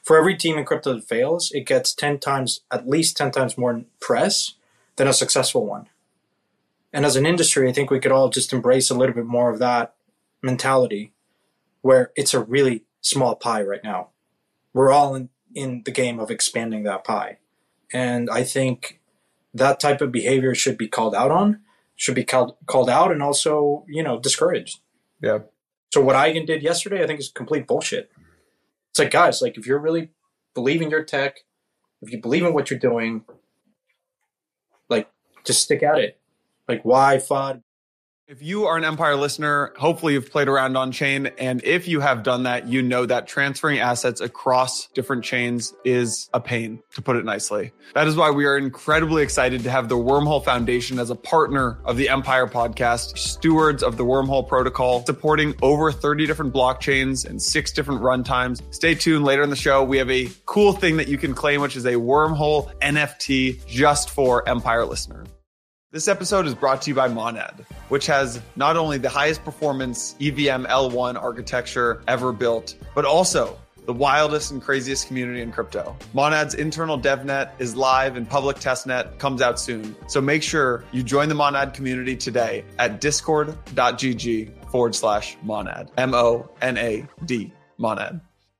for every team in crypto that fails, it gets at least 10 times more press than a successful one. And as an industry, I think we could all just embrace a little bit more of that mentality where it's a really small pie right now. We're all in the game of expanding that pie. And I think that type of behavior should be called out and also, discouraged. Yeah. So what Eigen did yesterday, I think is complete bullshit. It's like, guys, like if you're really believing your tech, if you believe in what you're doing, like just stick at it. Like why FUD? If you are an Empire listener, hopefully you've played around on chain. And if you have done that, you know that transferring assets across different chains is a pain, to put it nicely. That is why we are incredibly excited to have the Wormhole Foundation as a partner of the Empire podcast, stewards of the Wormhole protocol, supporting over 30 different blockchains and 6 different runtimes. Stay tuned later in the show. We have a cool thing that you can claim, which is a Wormhole NFT just for Empire listeners. This episode is brought to you by Monad, which has not only the highest performance EVM L1 architecture ever built, but also the wildest and craziest community in crypto. Monad's internal DevNet is live and public testnet comes out soon. So make sure you join the Monad community today at discord.gg/Monad. MONAD. Monad.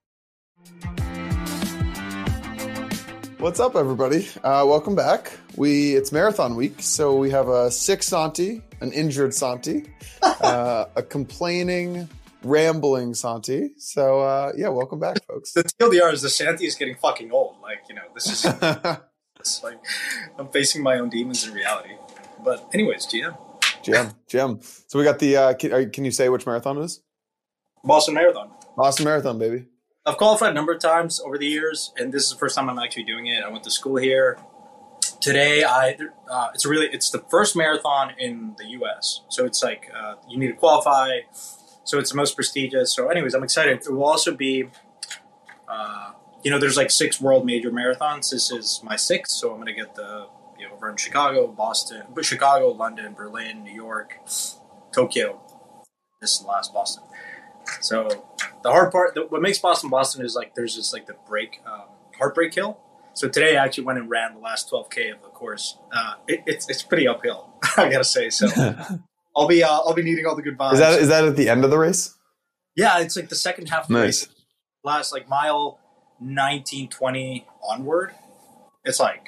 What's up, everybody? Welcome back. It's marathon week, so we have a sick Santi, an injured Santi, a complaining, rambling Santi. So, welcome back, folks. The TLDR is the Santi is getting fucking old. This is it's like I'm facing my own demons in reality. But anyways, GM. So we got the, can you say which marathon it is? Boston Marathon. Boston Marathon, baby. I've qualified a number of times over the years, and this is the first time I'm actually doing it. I went to school here. Today, it's the first marathon in the U.S. So it's like you need to qualify. So it's the most prestigious. So anyways, I'm excited. It will also be, there's like 6 world major marathons. This is my 6th. So I'm going to get over in Chicago, London, Berlin, New York, Tokyo. This is the last Boston. So the hard part, what makes Boston is like there's just like the heartbreak hill. So today I actually went and ran the last 12K of the course. It's pretty uphill, I gotta say. So I'll be needing all the good vibes. Is that at the end of the race? Yeah, it's like the second half of the race. Last like mile 19, 20 onward. It's like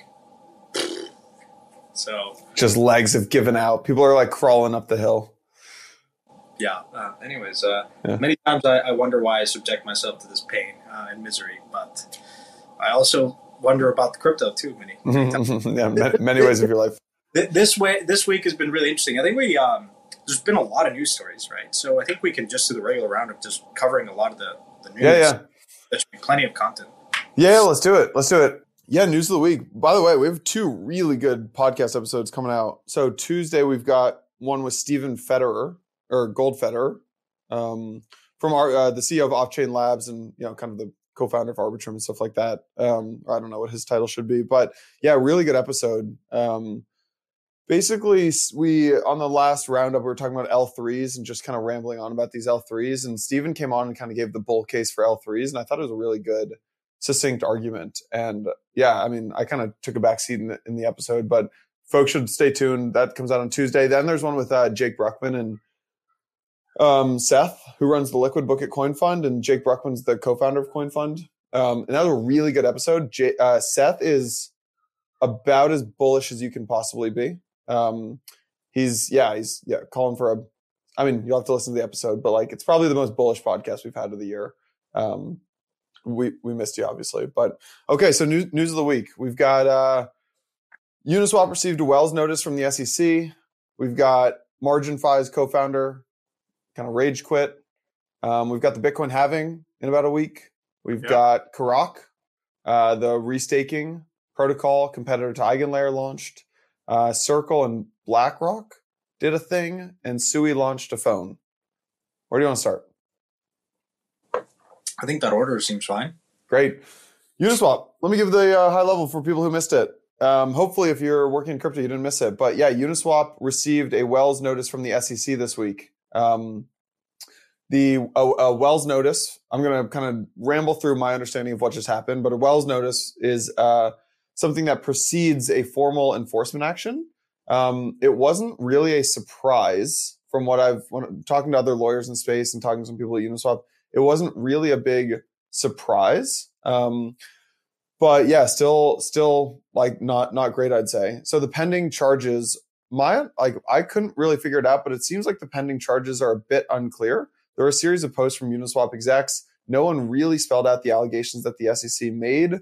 so. Just legs have given out. People are like crawling up the hill. Yeah. Many times I wonder why I subject myself to this pain and misery, but I also wonder about the crypto too. Many many ways of your life. This week has been really interesting. I think there's been a lot of news stories, right? So I think we can just do the regular round of just covering a lot of the news. Yeah. There should be plenty of content. Yeah, let's do it. Yeah, news of the week. By the way, we have 2 really good podcast episodes coming out. So Tuesday we've got one with Steven Federer. Or Goldfeder, from the CEO of Off-Chain Labs and kind of the co-founder of Arbitrum and stuff like that. I don't know what his title should be, but yeah, really good episode. Basically, we on the last roundup we were talking about L3s and just kind of rambling on about these L3s, and Steven came on and kind of gave the bull case for L3s, and I thought it was a really good, succinct argument. And yeah, I mean, I kind of took a backseat in the episode, but folks should stay tuned. That comes out on Tuesday. Then there's one with Jake Bruckman and Seth, who runs the Liquid Book at CoinFund, and Jake Bruckman's the co-founder of CoinFund. And that was a really good episode. Seth is about as bullish as you can possibly be. He's calling for you'll have to listen to the episode, but like it's probably the most bullish podcast we've had of the year. We missed you obviously, but okay. So news of the week, we've got Uniswap received a Wells notice from the SEC. We've got MarginFi's co-founder kind of rage quit. We've got the Bitcoin halving in about a week. We've got Karak, the restaking protocol competitor to EigenLayer launched. Circle and BlackRock did a thing, and Sui launched a phone. Where do you want to start? I think that order seems fine. Great. Uniswap. Let me give the high level for people who missed it. Hopefully, if you're working in crypto, you didn't miss it. But yeah, Uniswap received a Wells notice from the SEC this week. a Wells notice. I'm going to kind of ramble through my understanding of what just happened, but a Wells notice is something that precedes a formal enforcement action. It wasn't really a surprise from when talking to other lawyers in space and talking to some people at Uniswap. It wasn't really a big surprise. But yeah, still like not great, I'd say. So the pending charges, I couldn't really figure it out, but it seems like the pending charges are a bit unclear. There were a series of posts from Uniswap execs. No one really spelled out the allegations that the SEC made.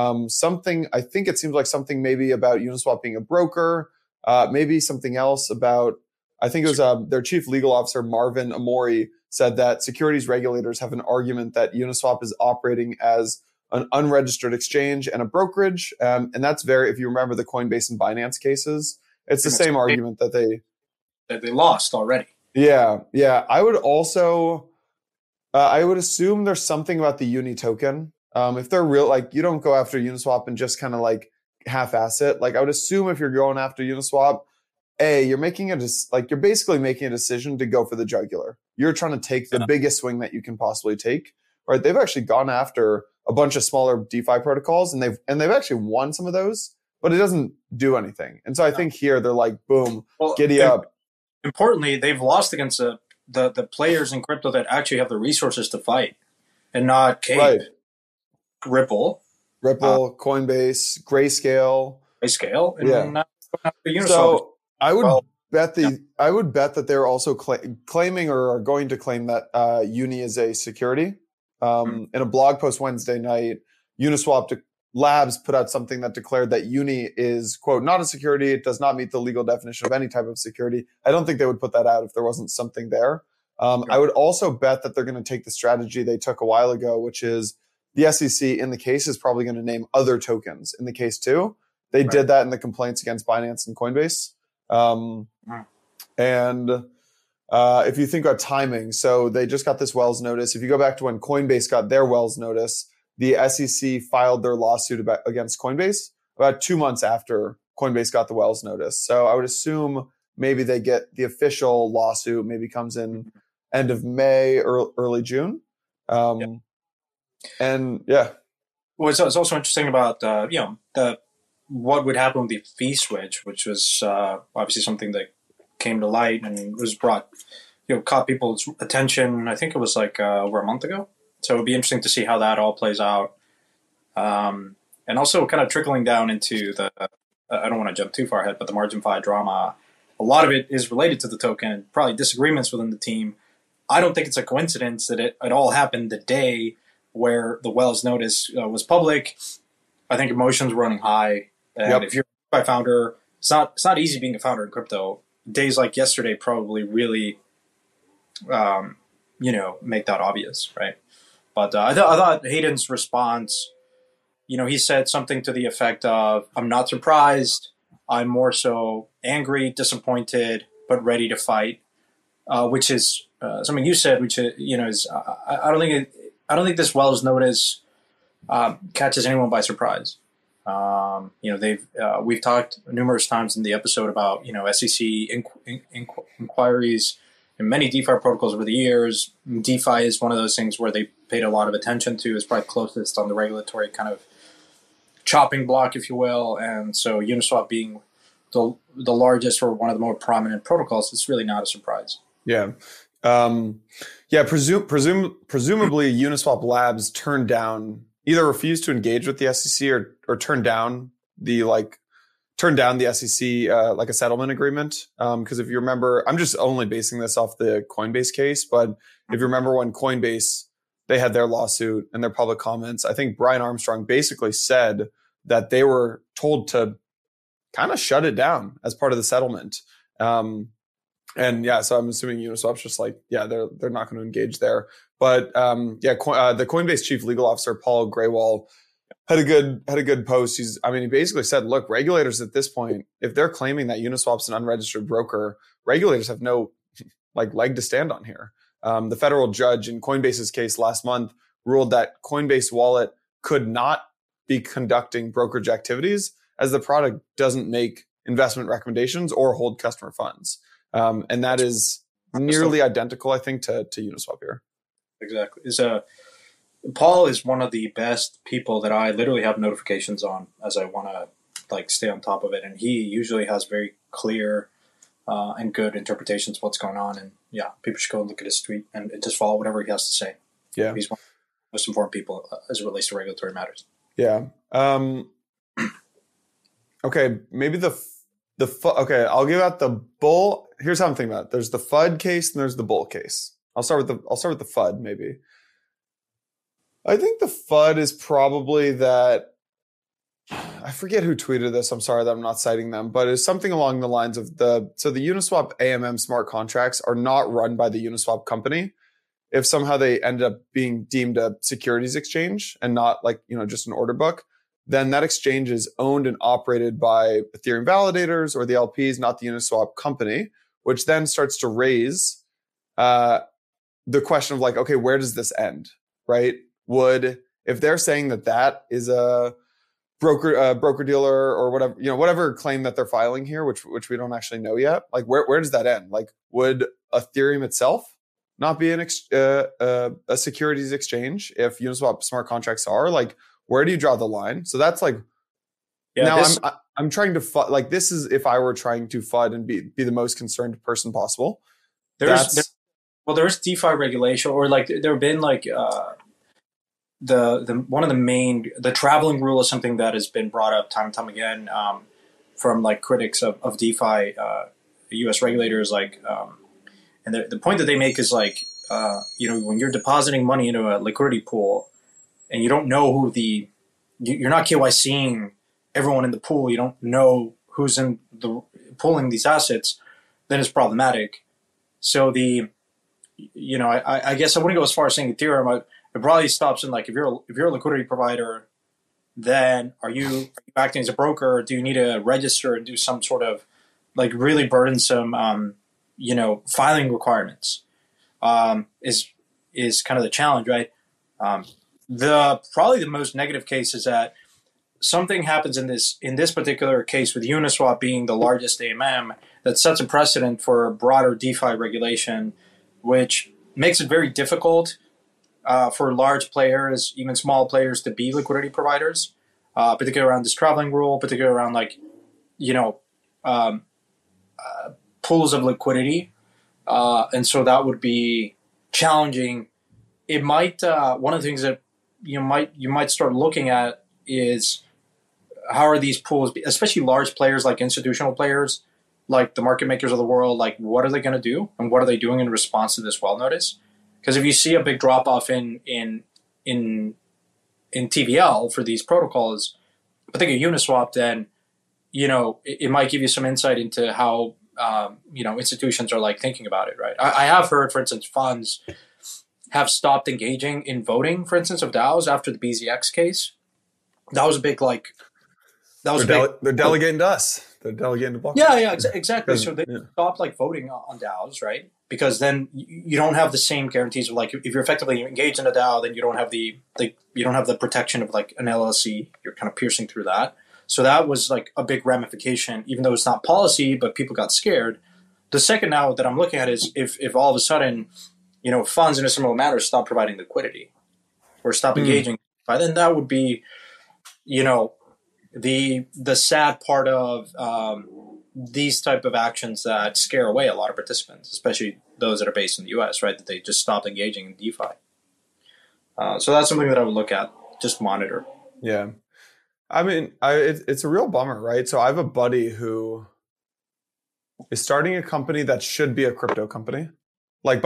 I think it seems like something maybe about Uniswap being a broker, maybe something else about, I think it was their chief legal officer, Marvin Amori, said that securities regulators have an argument that Uniswap is operating as an unregistered exchange and a brokerage. And that's if you remember the Coinbase and Binance cases, it's the same argument that they lost already. Yeah. I would also, I would assume there's something about the Uni token. If they're real, like you don't go after Uniswap and just kind of like half-ass it. Like I would assume if you're going after Uniswap, you're basically making a decision to go for the jugular. You're trying to take the biggest swing that you can possibly take, right? They've actually gone after a bunch of smaller DeFi protocols and they've actually won some of those, but it doesn't do anything. And so I think here they're like, boom, giddy up. Importantly, they've lost against the players in crypto that actually have the resources to fight and not Cape, right. Ripple, Coinbase, Grayscale, and Uniswap. So I would bet that they're also claiming or are going to claim that Uni is a security. In a blog post Wednesday night, Uniswap Labs put out something that declared that Uni is, quote, not a security. It does not meet the legal definition of any type of security. I don't think they would put that out if there wasn't something there. I would also bet that they're going to take the strategy they took a while ago, which is the SEC in the case is probably going to name other tokens in the case too. They did that in the complaints against Binance and Coinbase. And if you think about timing, so they just got this Wells notice. If you go back to when Coinbase got their Wells notice, the SEC filed their lawsuit against Coinbase about 2 months after Coinbase got the Wells notice. So I would assume maybe they get the official lawsuit, maybe comes in end of May or early June. And yeah. Well, it's also interesting about, what would happen with the fee switch, which was obviously something that came to light and was brought, caught people's attention. I think it was like over a month ago. So it'd be interesting to see how that all plays out. And also kind of trickling down into I don't want to jump too far ahead, but the Margin 5 drama, a lot of it is related to the token, probably disagreements within the team. I don't think it's a coincidence that it all happened the day where the Wells notice was public. I think emotions were running high. And if you're a founder, it's not easy being a founder in crypto. Days like yesterday probably really, make that obvious, right? But I thought Hayden's response, he said something to the effect of, I'm not surprised. I'm more so angry, disappointed, but ready to fight, which is something you said, which is I don't think this Wells notice catches anyone by surprise. We've talked numerous times in the episode about SEC inquiries in many DeFi protocols over the years. DeFi is one of those things where they paid a lot of attention to. It's probably closest on the regulatory kind of chopping block, if you will. And so Uniswap being the largest or one of the more prominent protocols, it's really not a surprise. Yeah. Presumably Uniswap Labs turned down, either refused to engage with the SEC or turned down the SEC like a settlement agreement. Because if you remember, I'm just only basing this off the Coinbase case, but if you remember when Coinbase, they had their lawsuit and their public comments, I think Brian Armstrong basically said that they were told to kind of shut it down as part of the settlement. So I'm assuming Uniswap's just like, they're not going to engage there. But the Coinbase chief legal officer, Paul Graywall, had a good post. He basically said, look, regulators at this point, if they're claiming that Uniswap's an unregistered broker, regulators have no leg to stand on here. The federal judge in Coinbase's case last month ruled that Coinbase Wallet could not be conducting brokerage activities as the product doesn't make investment recommendations or hold customer funds. And that is nearly identical, I think, to Uniswap here. Exactly. Paul is one of the best people that I literally have notifications on as I want to like stay on top of it, and he usually has very clear and good interpretations of what's going on. And yeah, people should go and look at his tweet and just follow whatever he has to say. Yeah, he's one of the most important people as it relates to regulatory matters. Yeah. Okay, maybe okay, I'll give out the bull. Here's how I'm thinking about it. There's the FUD case and there's the bull case. I'll start with the FUD maybe. I think the FUD is probably that, I forget who tweeted this. I'm sorry that I'm not citing them, but it's something along the lines of the Uniswap AMM smart contracts are not run by the Uniswap company. If somehow they ended up being deemed a securities exchange and not like, just an order book, then that exchange is owned and operated by Ethereum validators or the LPs, not the Uniswap company, which then starts to raise the question of like, okay, where does this end, right? If they're saying that is a broker dealer or whatever, whatever claim that they're filing here, which we don't actually know yet, like where does that end? Like, would Ethereum itself not be a securities exchange if Uniswap smart contracts are? Like, where do you draw the line? So that's like, I'm trying to FUD, like this is if I were trying to FUD and be the most concerned person possible. There's DeFi regulation, or like there have been like the one of the main, the traveling rule is something that has been brought up time and time again from like critics of DeFi, U.S. regulators, like, and the point that they make is like, when you're depositing money into a liquidity pool and you don't know who you're not KYCing everyone in the pool, you don't know who's in pooling these assets, then it's problematic. So I guess I wouldn't go as far as saying Ethereum. It probably stops in like, if you're a liquidity provider, then are you acting as a broker? Or do you need to register and do some sort of like really burdensome, filing requirements? Is kind of the challenge, right? Probably the most negative case is that something happens in this particular case with Uniswap being the largest AMM that sets a precedent for broader DeFi regulation, which makes it very difficult for large players, even small players, to be liquidity providers, particularly around this traveling rule, particularly around like, pools of liquidity. And so that would be challenging. It might, one of the things that you might start looking at is how are these pools, especially large players like institutional players, like the market makers of the world, like what are they going to do and what are they doing in response to this well notice? Because if you see a big drop off in TVL for these protocols, particularly Uniswap, then it might give you some insight into how institutions are like thinking about it, right? I have heard, for instance, funds have stopped engaging in voting, for instance, of DAOs after the BZX case. That was a big they're delegating to us. They're delegating to blockchain. Yeah, exactly. So they stopped like voting on DAOs, right? Because then you don't have the same guarantees of like, if you're effectively engaged in a DAO, then you don't have the protection of like an LLC. You're kind of piercing through that. So that was like a big ramification, even though it's not policy, but people got scared. The second now that I'm looking at is if all of a sudden, funds in a similar manner stop providing liquidity or stop engaging, then that would be, the sad part of these type of actions that scare away a lot of participants, especially those that are based in the U.S., right? That they just stopped engaging in DeFi. So that's something that I would look at, just monitor. Yeah. I mean, it's a real bummer, right? So I have a buddy who is starting a company that should be a crypto company. Like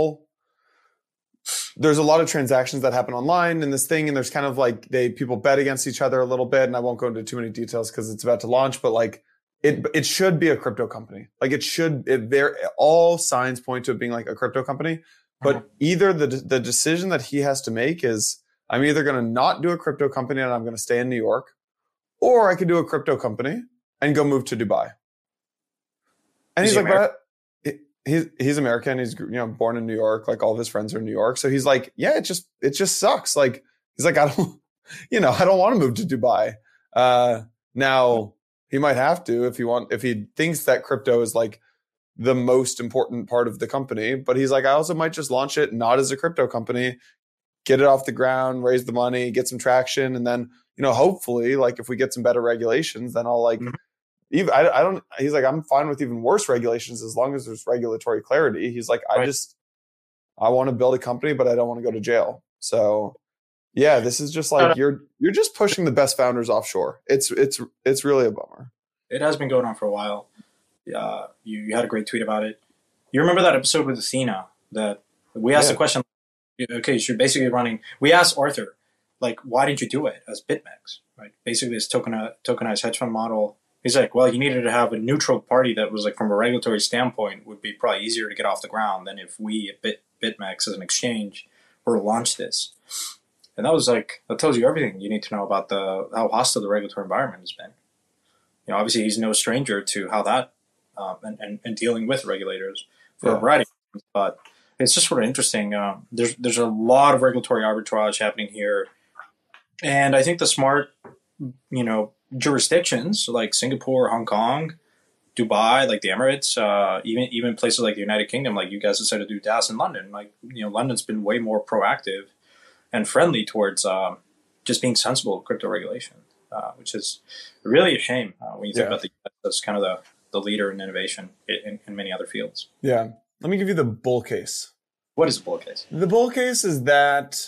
there's a lot of transactions that happen online in this thing, and there's kind of like people bet against each other a little bit, and I won't go into too many details because it's about to launch, but like it should be a crypto company. Like all signs point to it being like a crypto company, but either the decision that he has to make is, I'm either going to not do a crypto company and I'm going to stay in New York, or I could do a crypto company and go move to Dubai. And he's like, but he's American. He's born in New York. Like all of his friends are in New York. So he's like, yeah, it just sucks. Like he's like, I don't want to move to Dubai. Now he might have to if he thinks that crypto is like the most important part of the company. But he's like, I also might just launch it not as a crypto company, get it off the ground, raise the money, get some traction, and then, hopefully, like if we get some better regulations, then I'll like. Even I don't. He's like, I'm fine with even worse regulations as long as there's regulatory clarity. He's like, I want to build a company, but I don't want to go to jail. So, yeah, this is just like you're just pushing the best founders offshore. It's really a bummer. It has been going on for a while. You had a great tweet about it. You remember that episode with Athena that we asked the question? Okay, so you're basically running. We asked Arthur, like, why didn't you do it as BitMEX? Right, basically this tokenized hedge fund model. He's like, well, you needed to have a neutral party that was like, from a regulatory standpoint, would be probably easier to get off the ground than if we at BitMEX as an exchange were to launch this. And that was like, that tells you everything you need to know about how hostile the regulatory environment has been. Obviously he's no stranger to how that and dealing with regulators for a variety of reasons, but it's just sort of interesting. There's a lot of regulatory arbitrage happening here, and I think the smart, jurisdictions like Singapore, Hong Kong, Dubai, like the Emirates, even places like the United Kingdom, like you guys decided to do DAS in London. Like, London's been way more proactive and friendly towards just being sensible of crypto regulation, which is really a shame when you think about the US as kind of the leader in innovation in many other fields. Yeah. Let me give you the bull case. What is the bull case? The bull case is that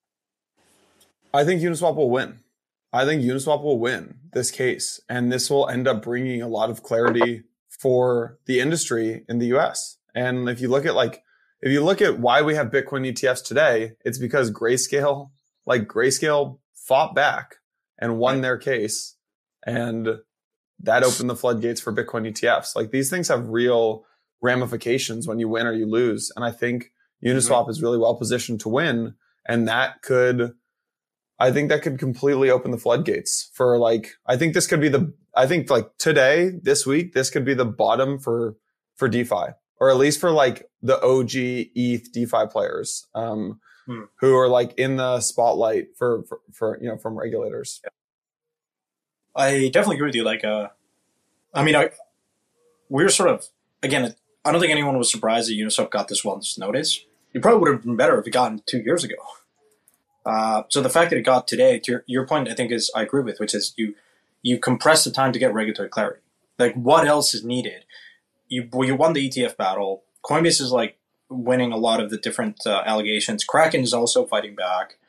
I think Uniswap will win. I think Uniswap will win this case, and this will end up bringing a lot of clarity for the industry in the US. And if you look at why we have Bitcoin ETFs today, it's because Grayscale fought back and won their case, and that opened the floodgates for Bitcoin ETFs. Like, these things have real ramifications when you win or you lose. And I think Uniswap is really well positioned to win, and I think that could completely open the floodgates for today, this week, this could be the bottom for DeFi, or at least for like the OG ETH DeFi players, who are like in the spotlight for from regulators. I definitely agree with you. Like, we're sort of, again, I don't think anyone was surprised that Uniswap got this once notice. It probably would have been better if it gotten 2 years ago. So the fact that it got today, to your point, I think I agree with, which is you compress the time to get regulatory clarity. Like, what else is needed? You won the ETF battle. Coinbase is like winning a lot of the different allegations. Kraken is also fighting back.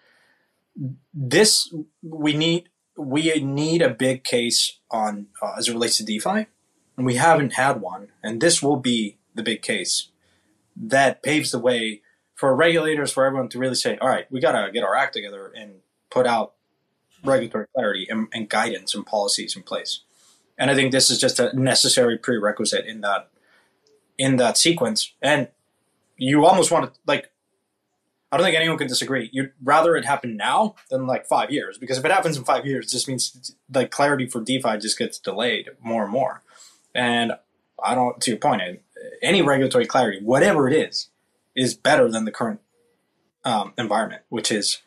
We need a big case on as it relates to DeFi, and we haven't had one. And this will be the big case that paves the way for regulators, for everyone to really say, all right, we got to get our act together and put out regulatory clarity and guidance and policies in place. And I think this is just a necessary prerequisite in that sequence. And you almost want to, like, I don't think anyone can disagree. You'd rather it happen now than like 5 years, because if it happens in 5 years, it just means like clarity for DeFi just gets delayed more and more. And to your point, any regulatory clarity, whatever it is better than the current environment, which is,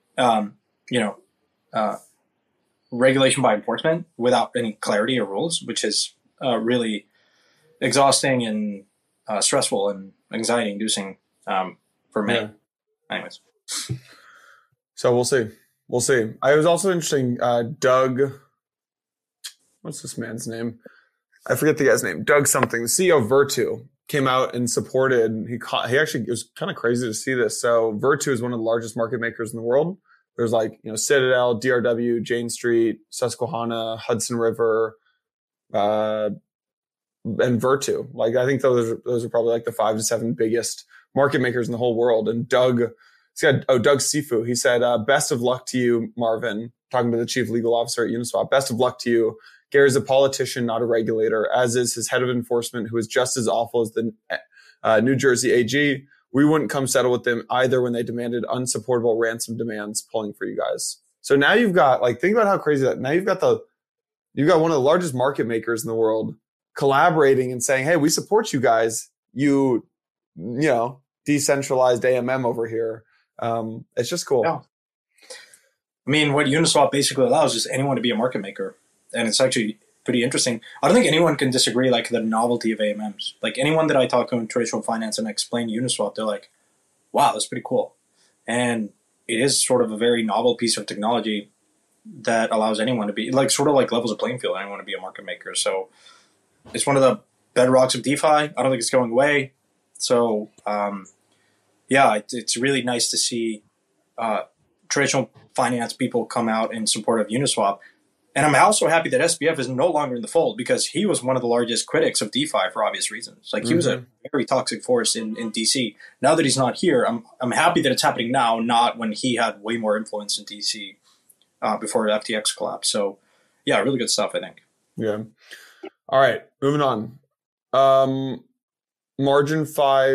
regulation by enforcement without any clarity or rules, which is really exhausting and stressful and anxiety-inducing for many. Yeah. Anyways. So we'll see. I was also interesting. Doug, what's this man's name? I forget the guy's name. Doug something. The CEO of Virtu came out and supported. He actually, it was kind of crazy to see this. So Virtu is one of the largest market makers in the world. There's like, Citadel, DRW, Jane Street, Susquehanna, Hudson River, and Virtu. Like, I think those are probably like the 5 to 7 biggest market makers in the whole world. And Doug Sifu, he said, best of luck to you, Marvin, talking to the chief legal officer at Uniswap. Best of luck to you. Gary's a politician, not a regulator, as is his head of enforcement, who is just as awful as the New Jersey AG. We wouldn't come settle with them either when they demanded unsupportable ransom demands pulling for you guys. So now you've got, like, think about how crazy that. Now you've got one of the largest market makers in the world collaborating and saying, hey, we support you guys. You decentralized AMM over here. It's just cool. Yeah. I mean, what Uniswap basically allows is anyone to be a market maker. And it's actually, pretty interesting. I don't think anyone can disagree like the novelty of AMMs. Like anyone that I talk to in traditional finance and I explain Uniswap, they're like, wow, that's pretty cool. And it is sort of a very novel piece of technology that allows anyone to be like sort of like levels a playing field. Anyone to be a market maker. So it's one of the bedrocks of DeFi. I don't think it's going away. So it's really nice to see traditional finance people come out in support of Uniswap. And I'm also happy that SBF is no longer in the fold because he was one of the largest critics of DeFi for obvious reasons. Like he was a very toxic force in DC. Now that he's not here, I'm happy that it's happening now, not when he had way more influence in DC before FTX collapsed. So yeah, really good stuff, I think. Yeah. All right, moving on. MarginFi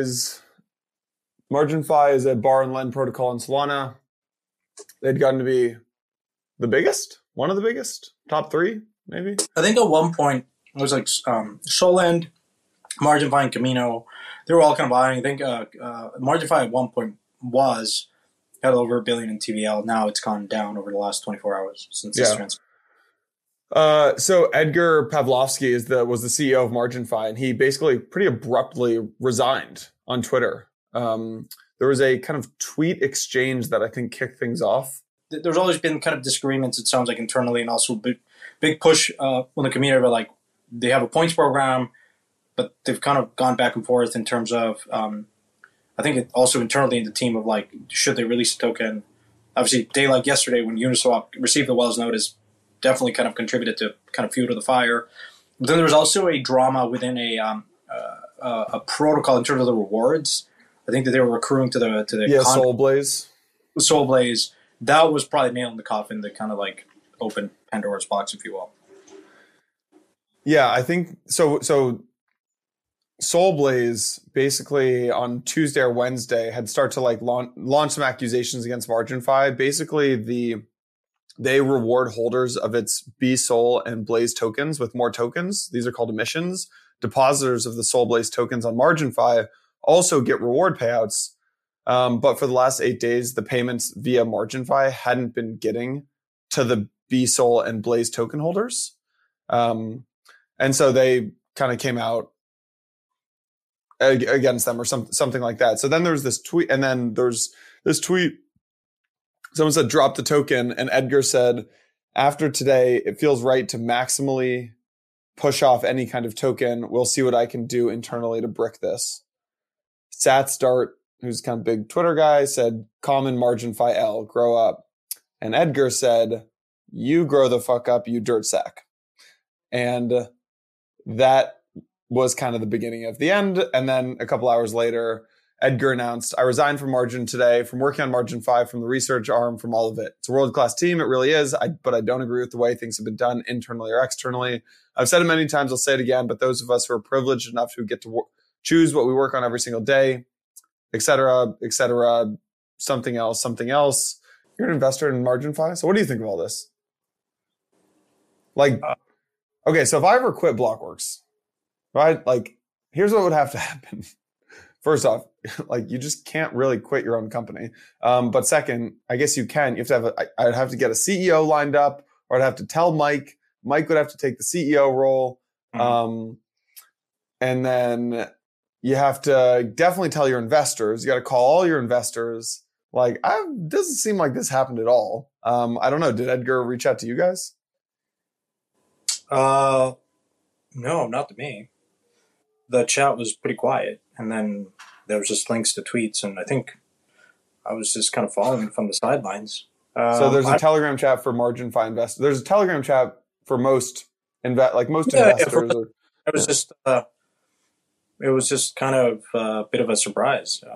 is a bar and lend protocol in Solana. They'd gotten to be the biggest, one of the biggest, top three, maybe. I think at one point it was like Solend, MarginFi, and Camino. They were all kind of buying. I think MarginFi at one point had over $1 billion in TVL. Now it's gone down over the last 24 hours since this transfer. So Edgar Pavlovsky was the CEO of MarginFi, and he basically pretty abruptly resigned on Twitter. There was a kind of tweet exchange that I think kicked things off. There's always been kind of disagreements, it sounds like, internally, and also big push on the community. But like they have a points program, but they've kind of gone back and forth in terms of I think it also internally in the team of like, should they release a token? Obviously, day like yesterday when Uniswap received the Wells notice, definitely kind of contributed to kind of fuel to the fire. But then there was also a drama within a protocol in terms of the rewards. I think that they were accruing to the Soulblaze. That was probably nail in the coffin that kind of like opened Pandora's box, if you will. Yeah, I think so. Soulblaze basically on Tuesday or Wednesday had started to like launch some accusations against MarginFi. Basically, they reward holders of its BSOL and Blaze tokens with more tokens. These are called emissions. Depositors of the Soulblaze tokens on MarginFi also get reward payouts. But for the last 8 days, the payments via MarginFi hadn't been getting to the BSOL and Blaze token holders. And so they kind of came out against them or something like that. So then there's this tweet, and then there's this tweet. Someone said, drop the token. And Edgar said, after today, it feels right to maximally push off any kind of token. We'll see what I can do internally to brick this. SatStart, who's kind of big Twitter guy, said, common MarginFi L, grow up. And Edgar said, you grow the fuck up, you dirt sack. And that was kind of the beginning of the end. And then a couple hours later, Edgar announced, I resigned from Margin today, from working on MarginFi, from the research arm, from all of it. It's a world-class team. It really is. But I don't agree with the way things have been done internally or externally. I've said it many times. I'll say it again. But those of us who are privileged enough who get to choose what we work on every single day, et cetera, something else. You're an investor in MarginFi. So what do you think of all this? Like, okay, so if I ever quit Blockworks, right? Like, here's what would have to happen. First off, like you just can't really quit your own company. But second, I guess you can. You have to have I'd have to get a CEO lined up, or I'd have to tell Mike. Mike would have to take the CEO role. And then you have to definitely tell your investors. You got to call all your investors. Like, doesn't seem like this happened at all. I don't know. Did Edgar reach out to you guys? No, not to me. The chat was pretty quiet, and then there was just links to tweets, and I think I was just kind of following from the sidelines. So there's a Telegram chat for MarginFi investors. There's a Telegram chat for most investors. It was just kind of a bit of a surprise.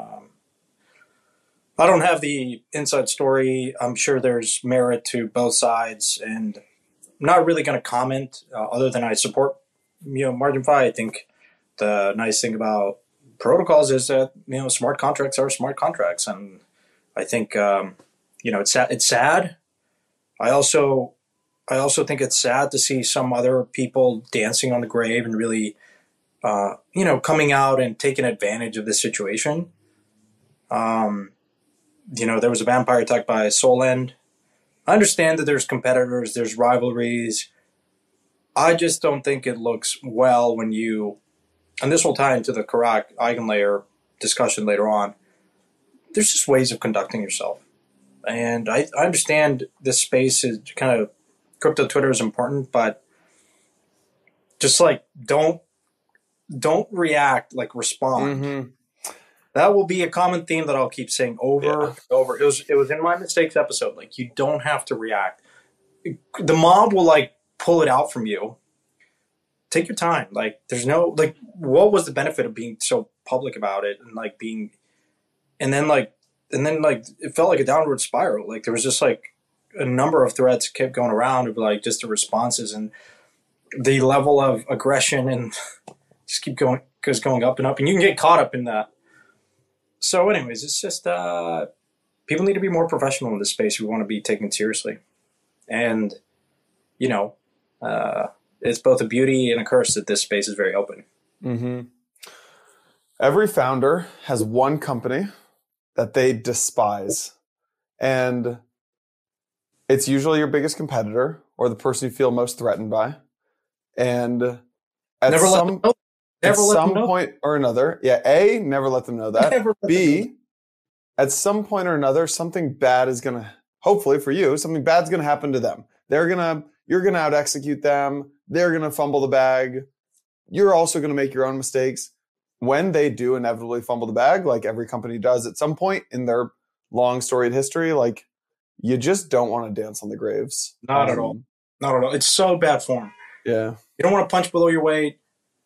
I don't have the inside story. I'm sure there's merit to both sides, and I'm not really going to comment other than I support MarginFi. I think the nice thing about protocols is that smart contracts are smart contracts, and I think it's sad. I also think it's sad to see some other people dancing on the grave and really coming out and taking advantage of this situation. There was a vampire attack by Solend. I understand that there's competitors, there's rivalries. I just don't think it looks well when you, and this will tie into the Karak eigenlayer discussion later on. There's just ways of conducting yourself. And I understand this space is kind of, crypto Twitter is important, but just like don't react, like respond. Mm-hmm. That will be a common theme that I'll keep saying over and over. It was in my mistakes episode. Like, you don't have to react. The mob will like pull it out from you. Take your time. Like, there's no, like, what was the benefit of being so public about it and like being, and then it felt like a downward spiral. Like, there was just like a number of threads kept going around of like just the responses, and the level of aggression and just going up and up, and you can get caught up in that. So anyways, it's just people need to be more professional in this space if we want to be taken seriously. And, you know, it's both a beauty and a curse that this space is very open. Mm-hmm. Every founder has one company that they despise. And it's usually your biggest competitor or the person you feel most threatened by. And at some point or another, A, never let them know that. B, at some point or another, something bad is going to, hopefully for you, something bad's going to happen to them. You're going to out execute them. They're going to fumble the bag. You're also going to make your own mistakes. When they do inevitably fumble the bag, like every company does at some point in their long storied history, like, you just don't want to dance on the graves. Not at all. Not at all. It's so bad form. Yeah. You don't want to punch below your weight.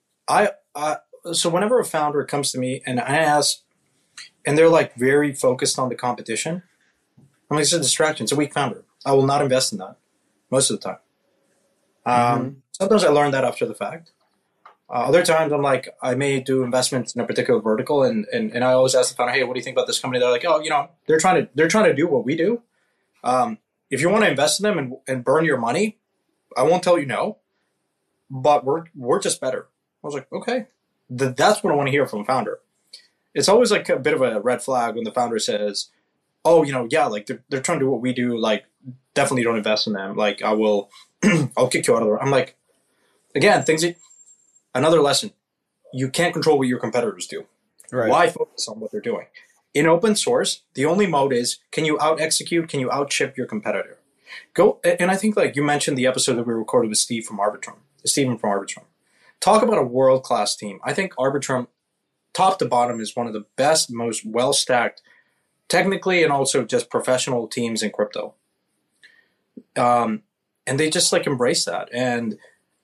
So whenever a founder comes to me and I ask, and they're like very focused on the competition, I'm like, it's a distraction. It's a weak founder. I will not invest in that most of the time. Sometimes I learn that after the fact. Other times I'm like, I may do investments in a particular vertical, and I always ask the founder, hey, what do you think about this company? They're like, oh, they're trying to do what we do. If you want to invest in them and burn your money, I won't tell you no, but we're just better. I was like, okay, that's what I want to hear from a founder. It's always like a bit of a red flag when the founder says, oh, like they're trying to do what we do. Like, definitely don't invest in them. Like, I will, I'll kick you out of the. I'm like, again, another lesson. You can't control what your competitors do. Right. Why focus on what they're doing? In open source, the only mode is, can you out-execute, can you out-chip your competitor? And I think, like, you mentioned the episode that we recorded with Stephen from Arbitrum. Talk about a world-class team. I think Arbitrum, top to bottom, is one of the best, most well-stacked, technically and also just professional teams in crypto. And they just, like, embrace that. And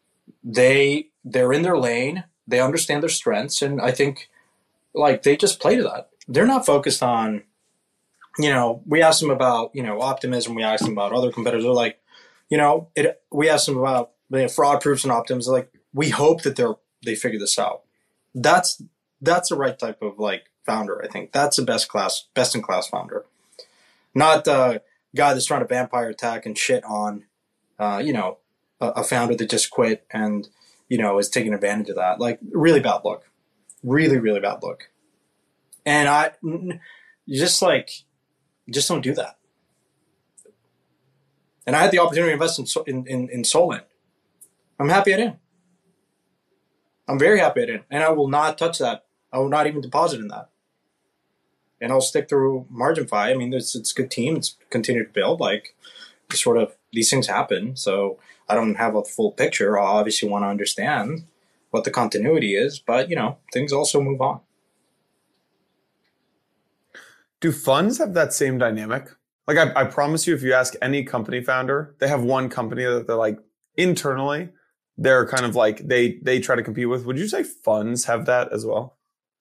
they're in their lane. They understand their strengths. And I think, like, they just play to that. They're not focused on, we asked them about, Optimism. We asked them about other competitors. They're like, we asked them about fraud proofs and Optimism. Like, we hope that they figure this out. That's the right type of, like, founder, I think. That's the best in class founder. Not the guy that's trying to vampire attack and shit on, a founder that just quit and, is taking advantage of that. Like, really bad look. Really, really bad look. And just don't do that. And I had the opportunity to invest in Solent. I'm happy I didn't. I'm very happy I didn't. And I will not touch that. I will not even deposit in that. And I'll stick through MarginFi. I mean, it's a good team. It's continued to build. Like, sort of, these things happen. So I don't have a full picture. I'll obviously want to understand what the continuity is. But, things also move on. Do funds have that same dynamic? Like, I promise you, if you ask any company founder, they have one company that they're like, internally, they're kind of like, they try to compete with. Would you say funds have that as well?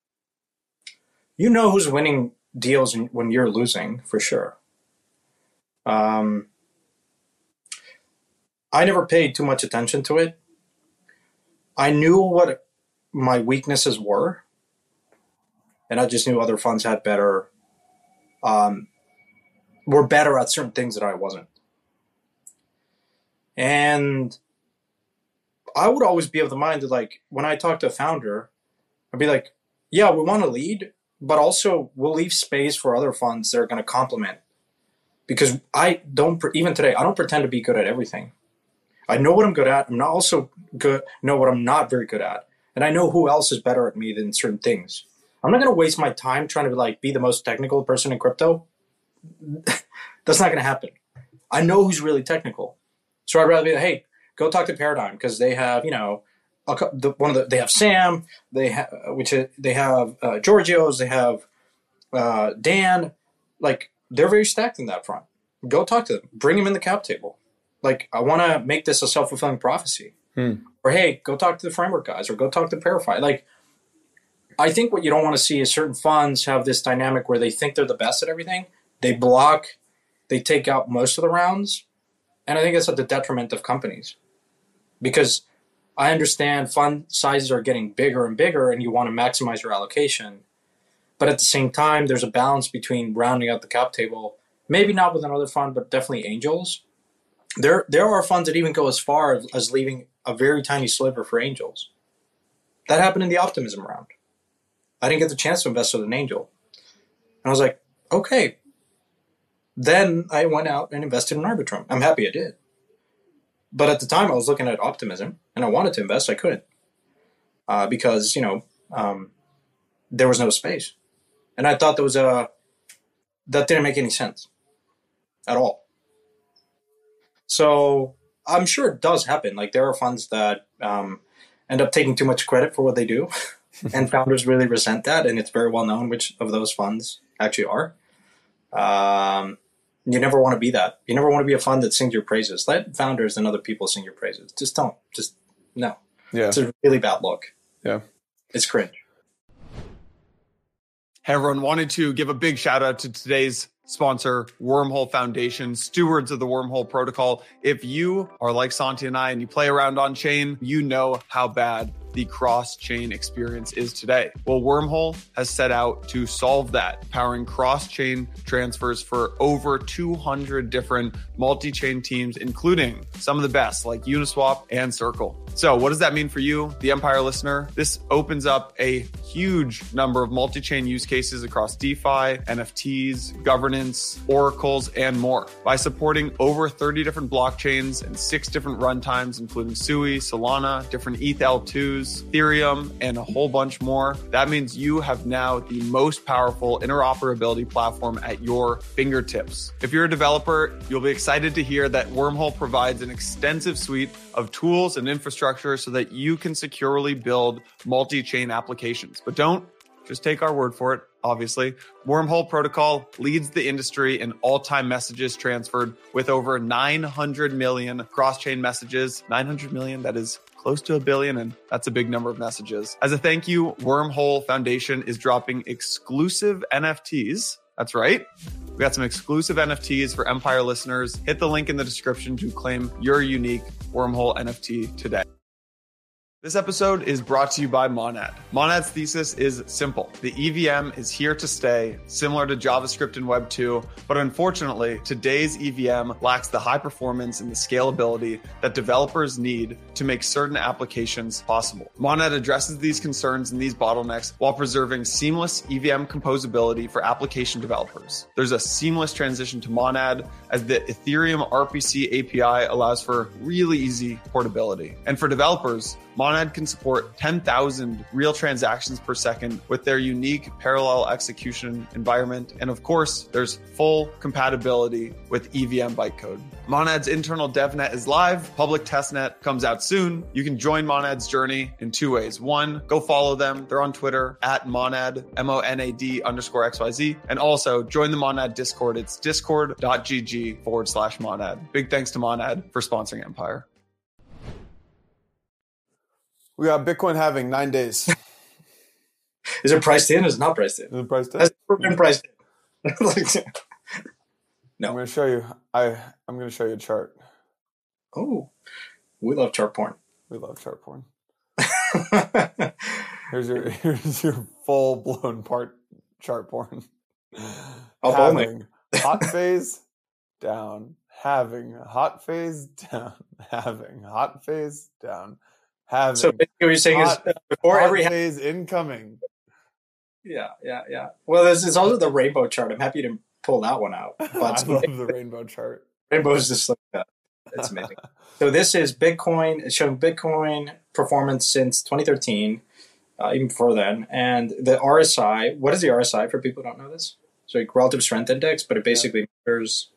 Who's winning deals when you're losing, for sure. I never paid too much attention to it. I knew what my weaknesses were, and I just knew other funds had were better at certain things that I wasn't. And I would always be of the mind that, like, when I talk to a founder, I'd be like, yeah, we want to lead, but also we'll leave space for other funds that are going to complement. Because even today, I don't pretend to be good at everything. I know what I'm good at. I'm not also good. Know what I'm not very good at, and I know who else is better at me than certain things. I'm not going to waste my time trying to like be the most technical person in crypto. That's not going to happen. I know who's really technical, so I'd rather be like, hey, go talk to Paradigm because they have they have Sam, they have Georgios, they have Dan. Like they're very stacked in that front. Go talk to them. Bring them in the cap table. Like, I want to make this a self-fulfilling prophecy. Or, hey, go talk to the framework guys or go talk to Parify. Like, I think what you don't want to see is certain funds have this dynamic where they think they're the best at everything. They block, they take out most of the rounds. And I think that's at the detriment of companies. Because I understand fund sizes are getting bigger and bigger and you want to maximize your allocation. But at the same time, there's a balance between rounding out the cap table, maybe not with another fund, but definitely angels. There are funds that even go as far as leaving a very tiny sliver for angels. That happened in the optimism round. I didn't get the chance to invest with an angel. And I was like, okay. Then I went out and invested in Arbitrum. I'm happy I did. But at the time, I was looking at optimism, and I wanted to invest. I couldn't. Because, there was no space. And I thought that didn't make any sense at all. So I'm sure it does happen. Like there are funds that end up taking too much credit for what they do, and founders really resent that. And it's very well known which of those funds actually are. You never want to be that. You never want to be a fund that sings your praises. Let founders and other people sing your praises. Just don't. Just no. Yeah. It's a really bad look. Yeah. It's cringe. Hey, everyone. Wanted to give a big shout out to today's sponsor, Wormhole Foundation, stewards of the Wormhole protocol. If you are like Santi and I and you play around on chain, you know how bad the cross-chain experience is today. Well, Wormhole has set out to solve that, powering cross-chain transfers for over 200 different multi-chain teams, including some of the best like Uniswap and Circle. So what does that mean for you, the Empire listener? This opens up a huge number of multi-chain use cases across DeFi, NFTs, governance, oracles, and more. By supporting over 30 different blockchains and 6 different runtimes, including Sui, Solana, different ETH L2s, Ethereum, and a whole bunch more, that means you have now the most powerful interoperability platform at your fingertips. If you're a developer, you'll be excited to hear that Wormhole provides an extensive suite of tools and infrastructure so that you can securely build multi-chain applications. But don't just take our word for it. Obviously, Wormhole Protocol leads the industry in all-time messages transferred with over 900 million cross-chain messages. 900 million, that is close to a billion, and that's a big number of messages. As a thank you, Wormhole Foundation is dropping exclusive NFTs. That's right. We got some exclusive NFTs for Empire listeners. Hit the link in the description to claim your unique Wormhole NFT today. This episode is brought to you by Monad. Monad's thesis is simple. The EVM is here to stay, similar to JavaScript and Web 2, but unfortunately, today's EVM lacks the high performance and the scalability that developers need to make certain applications possible. Monad addresses these concerns and these bottlenecks while preserving seamless EVM composability for application developers. There's a seamless transition to Monad as the Ethereum RPC API allows for really easy portability. And for developers, Monad can support 10,000 real transactions per second with their unique parallel execution environment. And of course, there's full compatibility with EVM bytecode. Monad's internal DevNet is live. Public testnet comes out soon. You can join Monad's journey in 2 ways. 1, go follow them. They're on Twitter at Monad, MONAD_XYZ. And also join the Monad Discord. It's discord.gg/Monad. Big thanks to Monad for sponsoring Empire. We got Bitcoin halving 9 days. Is it priced in or is it not priced in? Is it priced in? Has it ever been priced in? No. I'm going to show you. I'm going to show you a chart. Oh, we love chart porn. We love chart porn. Here's your full blown chart porn. Having hot phase down, having hot phase down, having hot phase down. So basically what you're saying is before every phase incoming. Yeah. Well, there's also the rainbow chart. I'm happy to pull that one out. But I love the rainbow chart. Rainbow is just like that. It's amazing. So this is Bitcoin. It's showing Bitcoin performance since 2013, even before then. And the RSI, what is the RSI for people who don't know this? It's like relative strength index, but it basically measures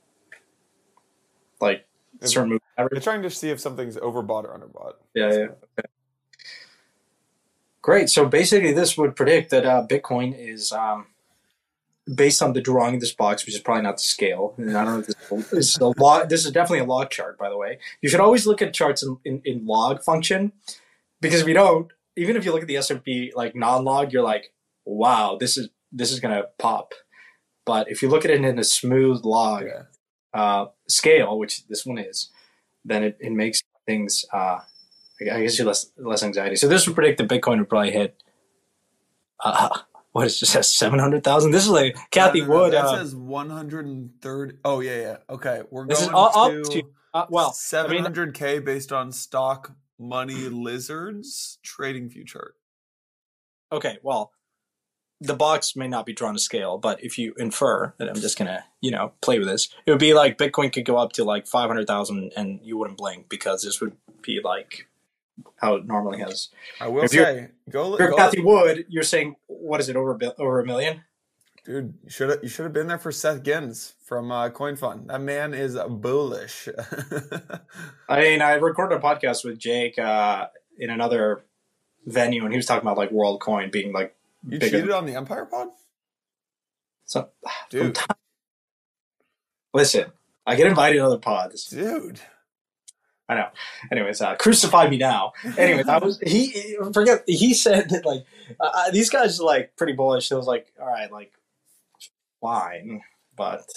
like certain moving They're average. trying to see if something's overbought or underbought. Yeah. Okay. Great. So basically, this would predict that Bitcoin is based on the drawing of this box, which is probably not to scale. And I don't know if this is a log. This is definitely a log chart, by the way. You should always look at charts in log function, because if you don't, even if you look at the S&P like non-log, you're like, wow, this is gonna pop. But if you look at it in a smooth log scale, which this one is, then it makes things. I guess you're less anxiety. So this would predict that Bitcoin would probably hit. What is it says 700,000? This is like Kathy Wood. That says 130. Oh yeah. Okay, we're This going is to well 700K based on stock money lizards trading view chart. Okay, well, the box may not be drawn to scale, but if you infer that, I'm just gonna play with this, it would be like Bitcoin could go up to like 500,000 and you wouldn't blink, because this would be like how it normally has. I will say, go Kathy Wood, you're saying, what is it, over $1 million? Dude, you should have been there for Seth Gins from Coin Fund. That man is bullish. I mean, I recorded a podcast with Jake in another venue, and he was talking about like WorldCoin being like. You cheated on the Empire Pod? So, dude, listen, I get invited to other pods, dude. I know. Anyways, crucify me now. Anyways, he said that like these guys are like pretty bullish. So I was like, all right, like fine, but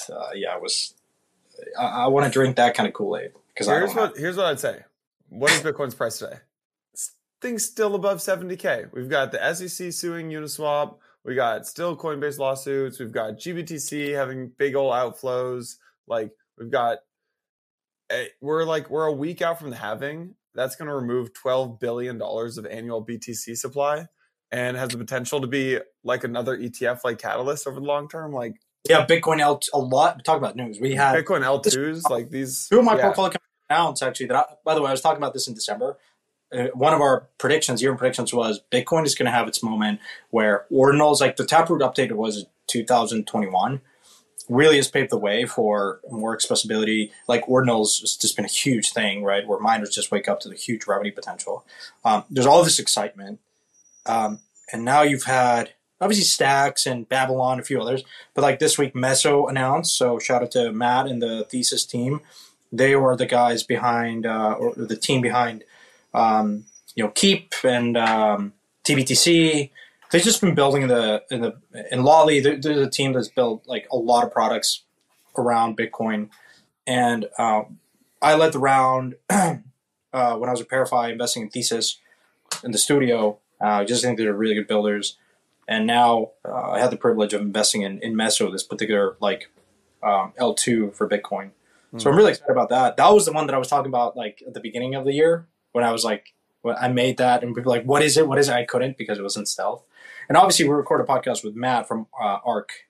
I want to drink that kind of Kool-Aid, because here's what I'd say. What is Bitcoin's price today? Things still above 70K. We've got the SEC suing Uniswap. We got still Coinbase lawsuits. We've got GBTC having big old outflows. Like we've got. We're a week out from the halving. That's going to remove $12 billion of annual BTC supply, and has the potential to be like another ETF like Catalyst over the long term. Like Bitcoin L a lot. Talk about news. We had Bitcoin L2s like these. Two of my portfolio accounts actually. By the way, I was talking about this in December. One of our year predictions was Bitcoin is going to have its moment where ordinals, like the Taproot update was 2021. Really has paved the way for more accessibility. Like ordinals has just been a huge thing, right? Where miners just wake up to the huge revenue potential. There's all this excitement. And now you've had obviously Stacks and Babylon, a few others. But like this week, Meso announced. So shout out to Matt and the Thesis team. They were the guys behind, or the team behind, Keep and TBTC. They've just been building in Lolly. There's a team that's built like a lot of products around Bitcoin, and I led the round when I was at Parify investing in Thesis in the studio. I just think they're really good builders, and now I had the privilege of investing in Meso, this particular like L2 for Bitcoin. So I'm really excited about that. That was the one that I was talking about like at the beginning of the year when I was like, when I made that, and people were like, what is it? What is it? I couldn't, because it was in stealth. And obviously, we recorded a podcast with Matt from Arch.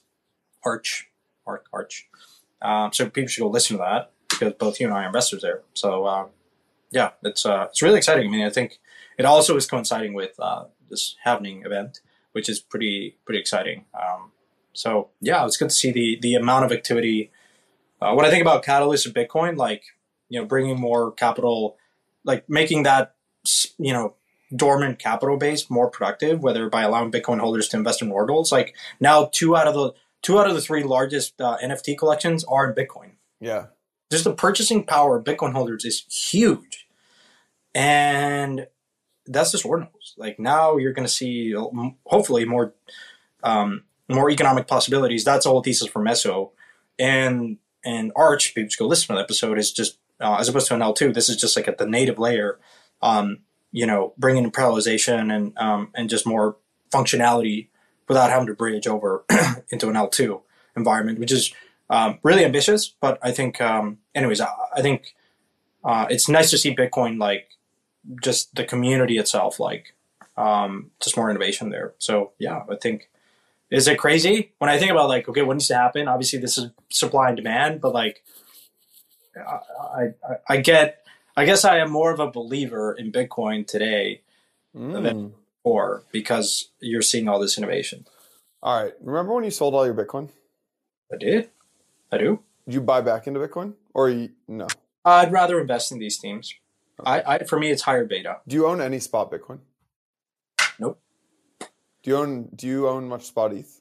So people should go listen to that, because both you and I are investors there. So it's really exciting. I mean, I think it also is coinciding with this Halving event, which is pretty exciting. So it's good to see the amount of activity. When I think about Catalyst of Bitcoin, like bringing more capital, like making that dormant capital base more productive, whether by allowing Bitcoin holders to invest in ordinals. Like now, two out of the three largest NFT collections are in Bitcoin. Yeah, just the purchasing power of Bitcoin holders is huge, and that's just ordinals. Like now, you're going to see hopefully more economic possibilities. That's all thesis for Meso and Arch. People should go listen to that episode. Is just as opposed to an L2. This is just like at the native layer. Bringing in parallelization and just more functionality without having to bridge over into an L2 environment, which is really ambitious. But I think, I think it's nice to see Bitcoin, like just the community itself, like just more innovation there. So I think, is it crazy when I think about like, okay, what needs to happen? Obviously, this is supply and demand, but like I get. I guess I am more of a believer in Bitcoin today than before because you're seeing all this innovation. All right. Remember when you sold all your Bitcoin? I did. I do. Did you buy back into Bitcoin or no? I'd rather invest in these themes. Okay. For me, it's higher beta. Do you own any spot Bitcoin? Nope. Do you own much spot ETH?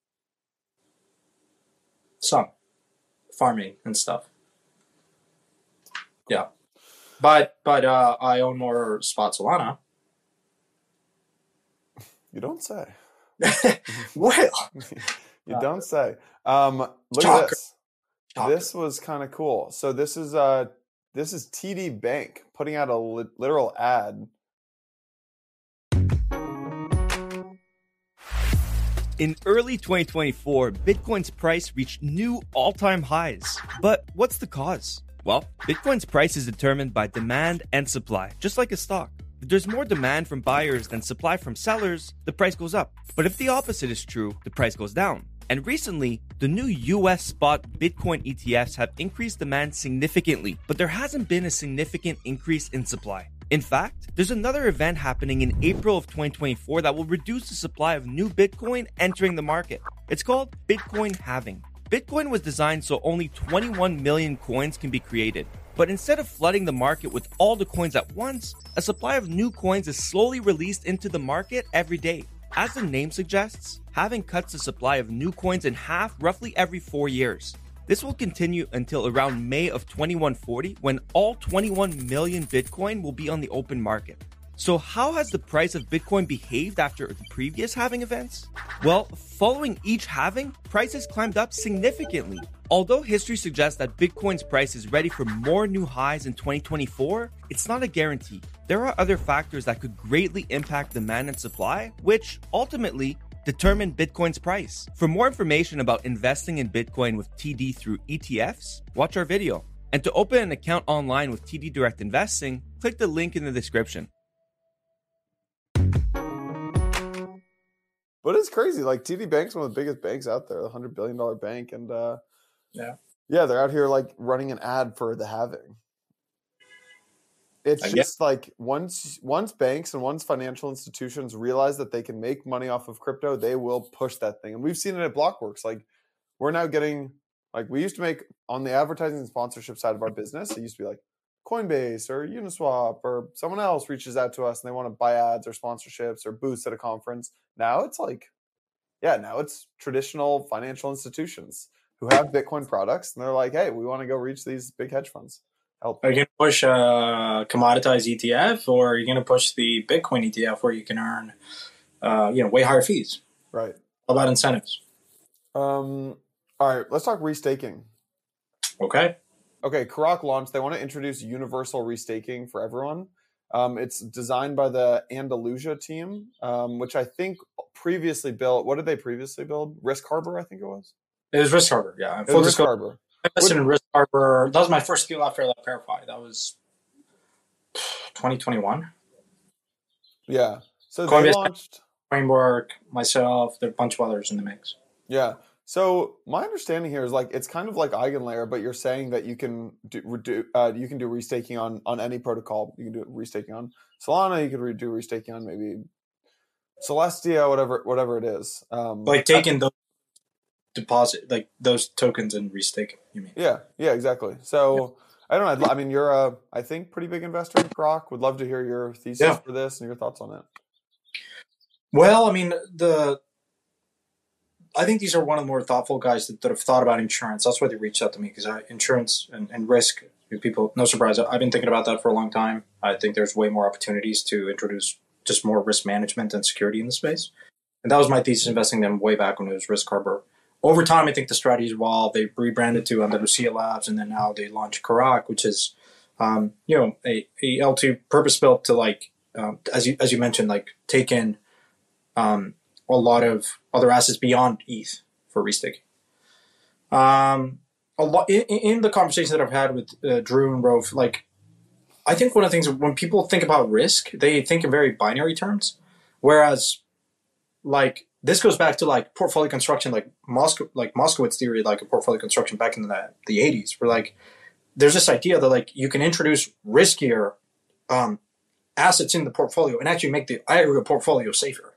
Some farming and stuff. Yeah, but I own more spot Solana. You don't say. Well, you don't say. Look at this. Shocker. This was kind of cool. So this is TD Bank putting out a literal ad. In early 2024, Bitcoin's price reached new all-time highs. But what's the cause? Well, Bitcoin's price is determined by demand and supply, just like a stock. If there's more demand from buyers than supply from sellers, the price goes up. But if the opposite is true, the price goes down. And recently, the new US spot Bitcoin ETFs have increased demand significantly, but there hasn't been a significant increase in supply. In fact, there's another event happening in April of 2024 that will reduce the supply of new Bitcoin entering the market. It's called Bitcoin halving. Bitcoin was designed so only 21 million coins can be created. But instead of flooding the market with all the coins at once, a supply of new coins is slowly released into the market every day. As the name suggests, halving cuts the supply of new coins in half roughly every 4 years. This will continue until around May of 2140 when all 21 million Bitcoin will be on the open market. So how has the price of Bitcoin behaved after the previous halving events? Well, following each halving, prices climbed up significantly. Although history suggests that Bitcoin's price is ready for more new highs in 2024, it's not a guarantee. There are other factors that could greatly impact demand and supply, which ultimately determine Bitcoin's price. For more information about investing in Bitcoin with TD through ETFs, watch our video. And to open an account online with TD Direct Investing, click the link in the description. But it's crazy. Like TD Bank's one of the biggest banks out there, a $100 billion bank. And yeah, they're out here like running an ad for the halving. It's just like once banks and once financial institutions realize that they can make money off of crypto, they will push that thing. And we've seen it at Blockworks. Like we're now getting, like we used to make on the advertising and sponsorship side of our business, it used to be like Coinbase or Uniswap or someone else reaches out to us and they want to buy ads or sponsorships or booths at a conference. Now it's like, now it's traditional financial institutions who have Bitcoin products and they're like, hey, we want to go reach these big hedge funds. Help. Are you going to push a commoditized ETF or are you going to push the Bitcoin ETF where you can earn, way higher fees? Right. How about incentives? All right, let's talk restaking. Okay, Karak launched. They want to introduce universal restaking for everyone. It's designed by the Andalusia team, which I think previously built. What did they previously build? Risk Harbor, I think it was. It was Risk Harbor, yeah. It was Risk Harbor. I invested in Risk Harbor. That was my first deal after I left Verify. That was 2021. Yeah. So Coinbase, they launched Framework, myself, there are a bunch of others in the mix. Yeah. So my understanding here is like it's kind of like EigenLayer, but you're saying that you can do restaking on any protocol. You can do restaking on Solana. You could do restaking on maybe Celestia, whatever it is. Like taking those deposit, like those tokens and restake. You mean? Yeah, exactly. So I don't know. I mean, you're I think pretty big investor in Grok. Would love to hear your thesis for this and your thoughts on it. Well, I mean, I think these are one of the more thoughtful guys that have thought about insurance. That's why they reached out to me because insurance and risk. People, no surprise. I've been thinking about that for a long time. I think there's way more opportunities to introduce just more risk management and security in the space. And that was my thesis investing in them way back when it was Risk Harbor. Over time, I think the strategy's evolved. They rebranded to Andalusia Labs, and then now they launched Karak, which is, a L2 purpose-built to as you mentioned, like take in a lot of other assets beyond ETH for restaking. A lot in the conversations that I've had with Drew and Rove, like I think one of the things when people think about risk, they think in very binary terms, whereas like this goes back to like portfolio construction, like Moskowitz theory, like a portfolio construction back in the 80s, where like there's this idea that like you can introduce riskier assets in the portfolio and actually make the aggregate portfolio safer,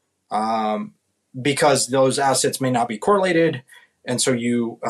because those assets may not be correlated, and so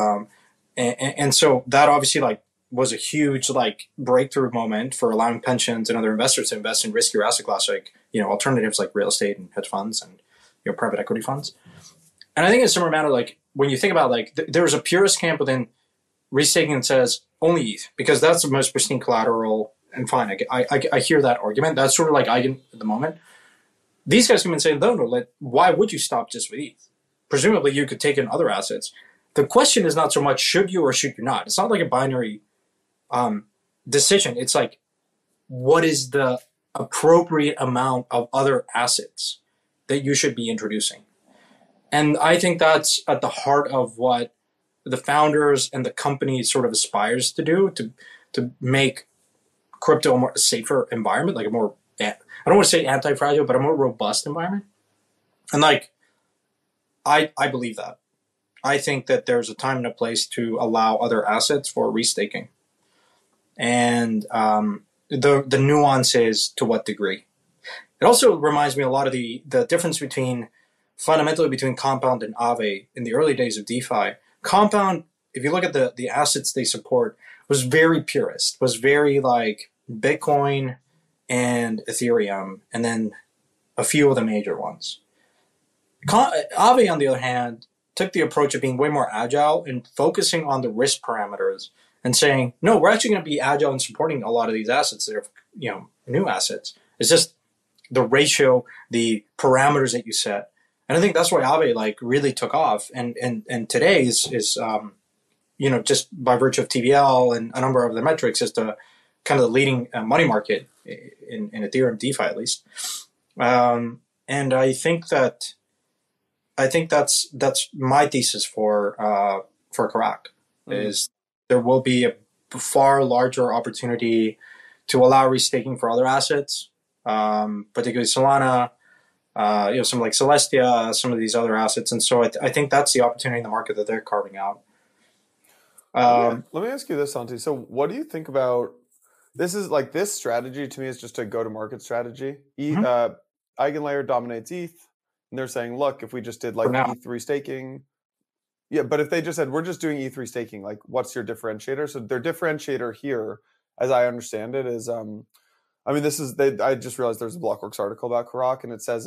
and so that obviously like was a huge like breakthrough moment for allowing pensions and other investors to invest in riskier asset class, like alternatives like real estate and hedge funds and private equity funds. And I think it's a similar matter, like when you think about like there's a purist camp within restaking that says only ETH because that's the most pristine collateral, and fine, I hear that argument. That's sort of like Eigen at the moment. These guys come and say, no, why would you stop just with ETH? Presumably you could take in other assets. The question is not so much should you or should you not. It's not like a binary decision. It's like, what is the appropriate amount of other assets that you should be introducing? And I think that's at the heart of what the founders and the company sort of aspires to do, to make crypto a more safer environment, like a more, I don't want to say anti-fragile, but a more robust environment. And like, I believe that. I think that there's a time and a place to allow other assets for restaking. And the nuance is to what degree. It also reminds me a lot of the difference fundamentally between Compound and Aave in the early days of DeFi. Compound, if you look at the assets they support, was very purist, was very like Bitcoin and Ethereum, and then a few of the major ones. Aave, on the other hand, took the approach of being way more agile and focusing on the risk parameters and saying, no, we're actually going to be agile in supporting a lot of these assets that are, new assets. It's just the ratio, the parameters that you set. And I think that's why Aave like really took off. And today is just by virtue of TVL and a number of the metrics, is the kind of the leading money market in Ethereum DeFi at least. And I think that's my thesis for Karak, is there will be a far larger opportunity to allow restaking for other assets, particularly Solana, some like Celestia, some of these other assets. And so I think that's the opportunity in the market that they're carving out. Let me ask you this, Santi. So what do you think about, this strategy to me is just a go-to-market strategy. Eigenlayer dominates ETH, and they're saying, look, if we just did like E3 staking, but if they just said, we're just doing E3 staking, like what's your differentiator? So their differentiator here, as I understand it, is, I just realized there's a Blockworks article about Karak, and it says,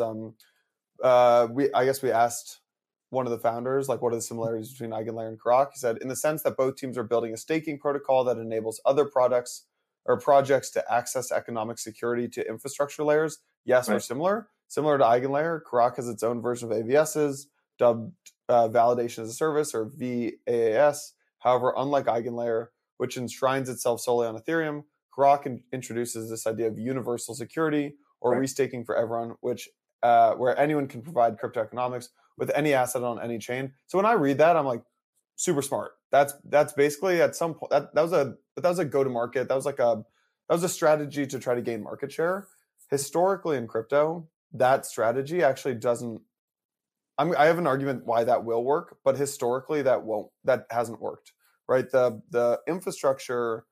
I guess we asked one of the founders, like, what are the similarities between Eigenlayer and Karak? He said, in the sense that both teams are building a staking protocol that enables other products or projects to access economic security to infrastructure layers. Yes, right. We're similar. Similar to Eigenlayer, Karak has its own version of AVSs, dubbed Validation as a Service, or VAAS. However, unlike Eigenlayer, which enshrines itself solely on Ethereum, Karak introduces this idea of universal security, or restaking for everyone, which where anyone can provide crypto economics with any asset on any chain. So when I read that, I'm like, super smart. That's basically at some point that was a go to market. That was a strategy to try to gain market share. Historically in crypto, that strategy actually doesn't. I have an argument why that will work, but historically that hasn't worked. Right? The infrastructure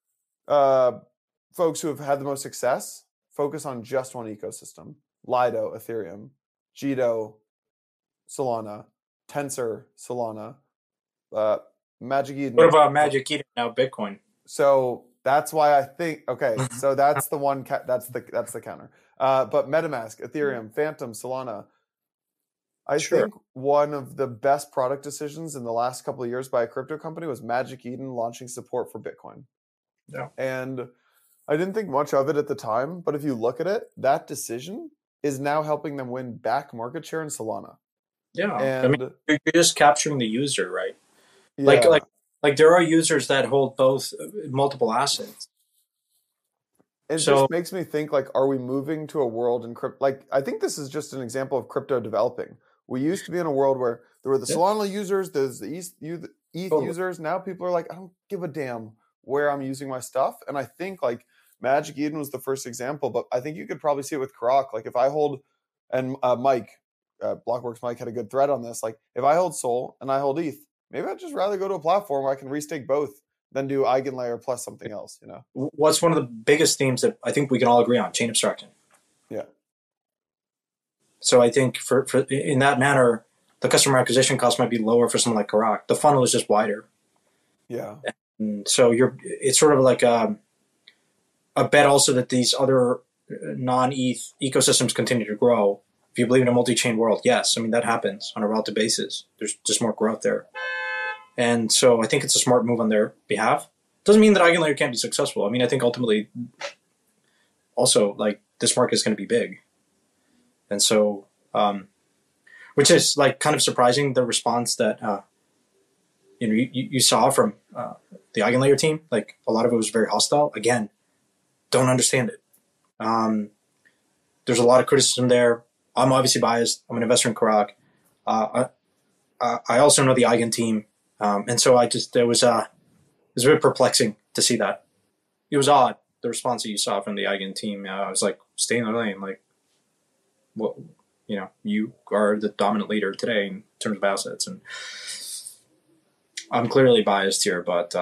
folks who have had the most success focus on just one ecosystem: Lido, Ethereum; Jito, Solana; Tensor, Solana; Magic Eden. What about Magic Eden now? Bitcoin. So that's why I think So that's the one. That's the counter. But MetaMask, Ethereum, Phantom, Solana. I think one of the best product decisions in the last couple of years by a crypto company was Magic Eden launching support for Bitcoin. Yeah. And I didn't think much of it at the time, but if you look at it, that decision is now helping them win back market share in Solana. Yeah. And you're just capturing the user, right? Yeah. Like there are users that hold both multiple assets. It just makes me think, like, are we moving to a world in crypto? Like, I think this is just an example of crypto developing. We used to be in a world where there were the Solana users, there's the ETH users. Now people are like, I don't give a damn where I'm using my stuff. And I think like Magic Eden was the first example, but I think you could probably see it with Karak. Like if I hold, and Mike, Blockworks Mike had a good thread on this. Like if I hold Sol and I hold ETH, maybe I'd just rather go to a platform where I can restake both. then do eigenlayer plus something else, you know? What's one of the biggest themes that I think we can all agree on? Chain abstraction. Yeah. So I think for in that manner, the customer acquisition cost might be lower for someone like Karak. The funnel is just wider. Yeah. And so it's sort of like a bet also that these other non-ETH ecosystems continue to grow. If you believe in a multi-chain world, yes. I mean, that happens on a relative basis. There's just more growth there. And so I think it's a smart move on their behalf. Doesn't mean that Eigenlayer can't be successful. I mean, I think ultimately also like this market is going to be big. And so, which is like kind of surprising, the response that, you saw from the Eigenlayer team. Like a lot of it was very hostile. Again, don't understand it. There's a lot of criticism there. I'm obviously biased. I'm an investor in Karak. I also know the Eigen team. And so it was a bit perplexing to see that. It was odd, the response that you saw from the Eigen team. I was like, stay in the lane. Like, what, you are the dominant leader today in terms of assets. And I'm clearly biased here, but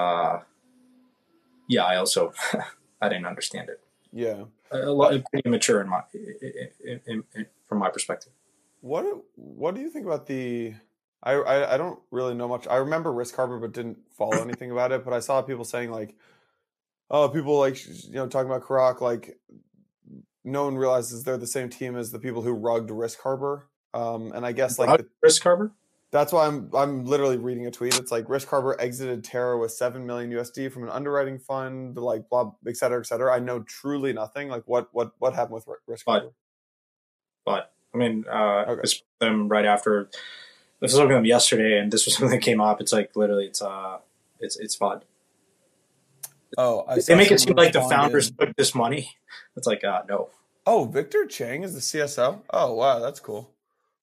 yeah, I also, I didn't understand it. Yeah. Pretty immature from my perspective. What do you think about the... I don't really know much. I remember Risk Harbor, but didn't follow anything about it. But I saw people saying like, oh, people like, talking about Karak, like no one realizes they're the same team as the people who rugged Risk Harbor. And I guess like Risk Harbor. That's why I'm literally reading a tweet. It's like Risk Harbor exited Terra with $7 million USD from an underwriting fund, like blah, et cetera, et cetera. I know truly nothing. Like what happened with Risk Harbor? But I mean, okay. I spoke to them right after. I was looking at them yesterday, and this was something that came up. It's like literally, it's FUD. Oh, they make it seem like the founders took this money. It's like, no. Oh, Victor Chang is the CSO. Oh, wow, that's cool.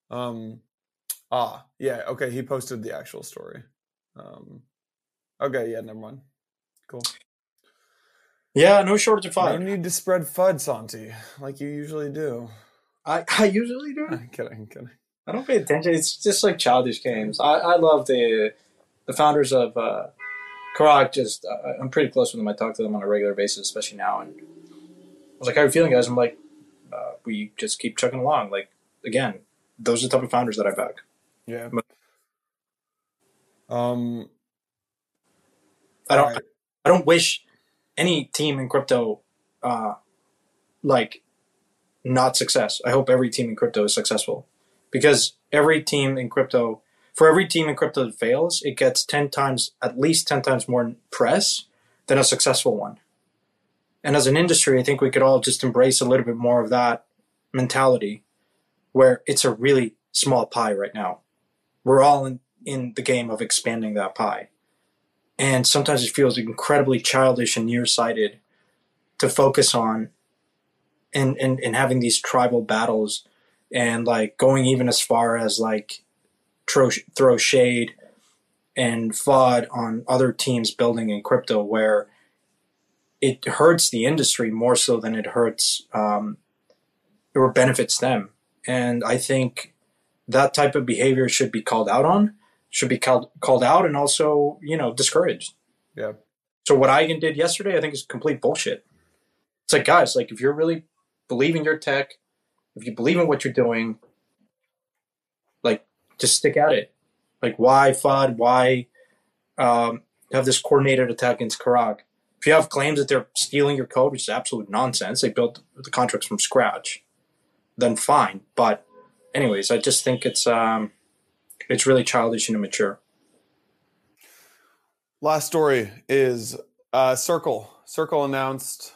Yeah, okay. He posted the actual story. Okay, yeah, never mind. Cool. Yeah, no shortage of FUD. No need to spread FUD, Santi, like you usually do. I usually do. I'm kidding. I don't pay attention. It's just like childish games. I love the founders of Karak. Just I'm pretty close with them. I talk to them on a regular basis, especially now. And I was like, "How are you feeling, guys?" I'm like, "We just keep chugging along." Like again, those are the type of founders that I back. Yeah. I don't wish any team in crypto like not success. I hope every team in crypto is successful. Because for every team in crypto that fails, it gets at least 10 times more press than a successful one. And as an industry, I think we could all just embrace a little bit more of that mentality where it's a really small pie right now. We're all in the game of expanding that pie. And sometimes it feels incredibly childish and nearsighted to focus on and having these tribal battles and like going even as far as like throw shade and FUD on other teams building in crypto, where it hurts the industry more so than it hurts or benefits them. And I think that type of behavior should be called out and also, discouraged. Yeah. So what Eigen did yesterday, I think is complete bullshit. It's like, guys, like if you're really believing your tech, if you believe in what you're doing, like just stick at it. Like why FUD? Why have this coordinated attack against Karak? If you have claims that they're stealing your code, which is absolute nonsense, they built the contracts from scratch, then fine. But anyways, I just think it's really childish and immature. Last story is Circle. Circle announced.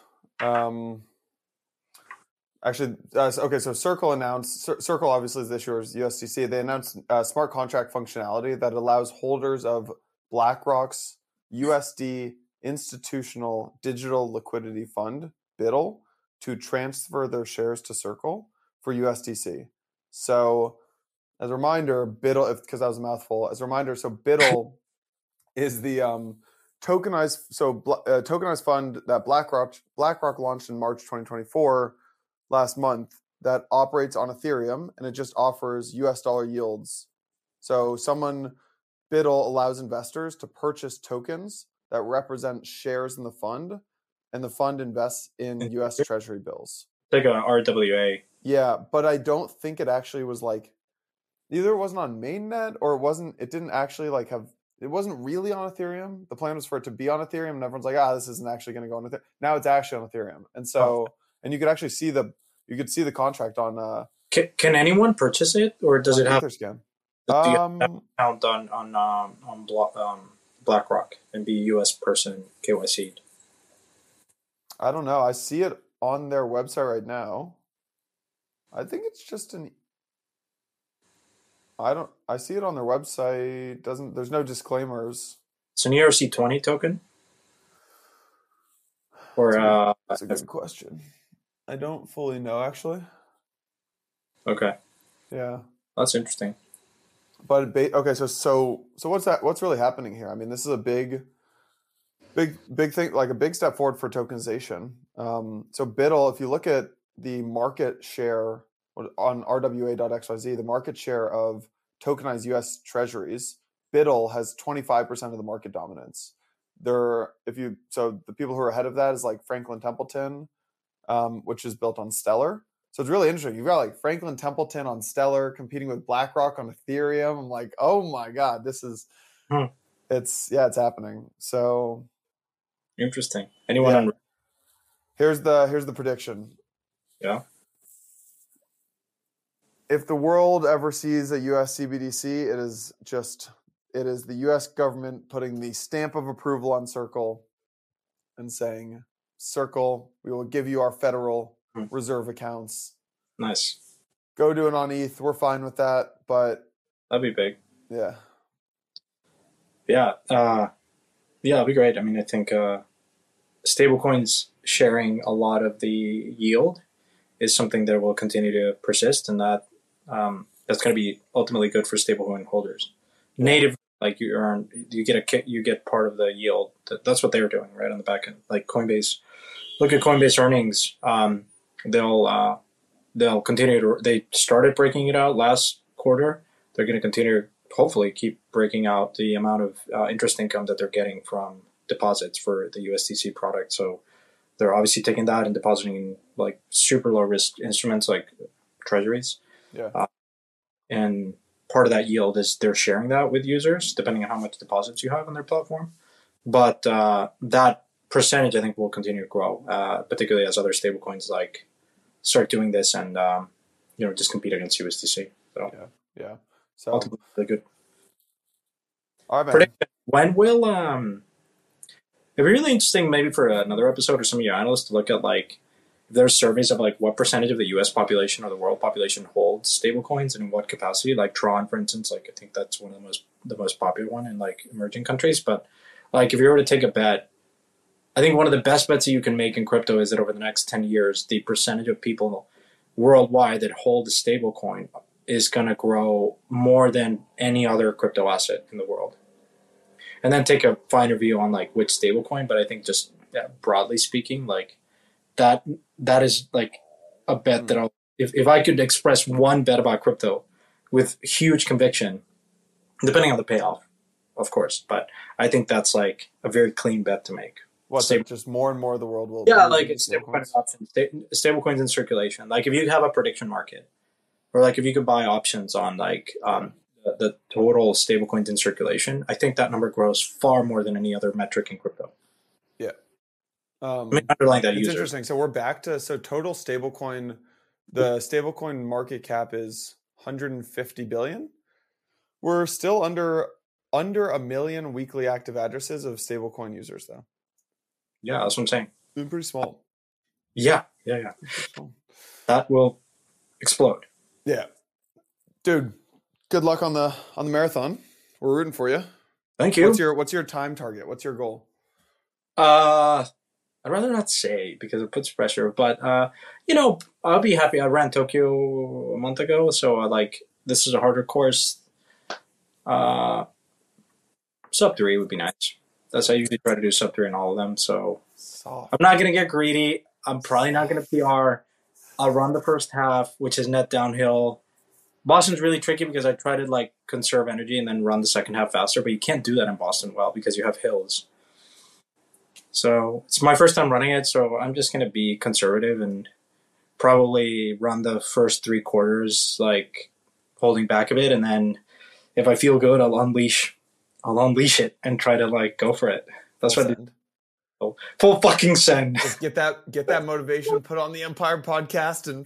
So Circle announced. Circle obviously is this year's USDC. They announced smart contract functionality that allows holders of BlackRock's USD Institutional Digital Liquidity Fund, BIDL, to transfer their shares to Circle for USDC. So, as a reminder, BIDL, because that was a mouthful. As a reminder, so BIDL is the tokenized fund that BlackRock launched in March 2024, last month, that operates on Ethereum, and it just offers US dollar yields. So BIDL allows investors to purchase tokens that represent shares in the fund, and the fund invests in U.S. Treasury bills. Like a RWA. Yeah, but I don't think it actually was like either it wasn't on mainnet or it didn't actually like have it wasn't really on Ethereum. The plan was for it to be on Ethereum, and everyone's like, this isn't actually going to go on Ethereum. Now it's actually on Ethereum, and so and you could actually see the contract on. Can anyone purchase it, or does it have Etherscan? Do you have an account on BlackRock and be a U.S. person KYC'd? I don't know. I see it on their website right now. I think it's just I see it on their website. There's no disclaimers. It's an ERC20 token? Or that's a good question. I don't fully know, actually. Okay. Yeah. That's interesting. But okay, so what's really happening here? I mean, this is a big thing, like a big step forward for tokenization. So BUIDL, if you look at the market share on rwa.xyz, the market share of tokenized U.S. Treasuries, BUIDL has 25% of the market dominance. So the people who are ahead of that is like Franklin Templeton, which is built on Stellar. So it's really interesting. You've got like Franklin Templeton on Stellar competing with BlackRock on Ethereum. I'm like, oh my God, this is it's happening. So interesting. Anyone Here's the prediction. Yeah. If the world ever sees a US CBDC, it is the US government putting the stamp of approval on Circle and saying, Circle, we will give you our federal reserve accounts. Nice. Go do it on ETH. We're fine with that, but that'd be big. Yeah. Yeah. It'd be great. I mean, I think stablecoins sharing a lot of the yield is something that will continue to persist, and that's going to be ultimately good for stablecoin holders. Yeah. Native, like you get part of the yield. That's what they're doing, right, on the back end. Like Coinbase, look at Coinbase earnings. They'll continue to. They started breaking it out last quarter. They're going to continue to hopefully keep breaking out the amount of interest income that they're getting from deposits for the USDC product. So they're obviously taking that and depositing in like super low risk instruments like treasuries. Yeah. And part of that yield is they're sharing that with users depending on how much deposits you have on their platform. But that percentage I think will continue to grow, particularly as other stablecoins like start doing this and just compete against USDC. So yeah. So ultimately good. All right, man. Prediction. When will it'd be really interesting maybe for another episode or some of your analysts to look at like if there's surveys of like what percentage of the US population or the world population holds stablecoins and in what capacity. Like Tron, for instance, like I think that's one of the most popular one in like emerging countries. But like if you were to take a bet, I think one of the best bets that you can make in crypto is that over the next 10 years, the percentage of people worldwide that hold a stablecoin is going to grow more than any other crypto asset in the world. And then take a finer view on like which stablecoin, but I think just broadly speaking, like that is like a bet that if I could express one bet about crypto with huge conviction, depending on the payoff, of course, but I think that's like a very clean bet to make. Just more and more of the world will. Yeah, like it's stablecoin options, stablecoins in circulation. Like if you have a prediction market, or like if you could buy options on like the total stablecoins in circulation, I think that number grows far more than any other metric in crypto. Yeah. Underlying that it's interesting. So we're back to total stablecoin. The stablecoin market cap is 150 billion. We're still under 1 million weekly active addresses of stablecoin users, though. Yeah, that's what I'm saying. It's pretty small. Yeah. That will explode. Yeah, dude. Good luck on the marathon. We're rooting for you. Thank you. What's your time target? What's your goal? I'd rather not say because it puts pressure. But I'll be happy. I ran Tokyo a month ago, so this is a harder course. Sub 3 would be nice. That's I usually try to do sub 3 in all of them. So I'm not gonna get greedy. I'm probably not gonna PR. I'll run the first half, which is net downhill. Boston's really tricky because I try to conserve energy and then run the second half faster, but you can't do that in Boston well because you have hills. So it's my first time running it, so I'm just going to be conservative and probably run the first 3 quarters, like holding back a bit. And then if I feel good, I'll unleash it and try to like go for it. That's what I do. Full fucking send. Just get that motivation, put on the Empire podcast and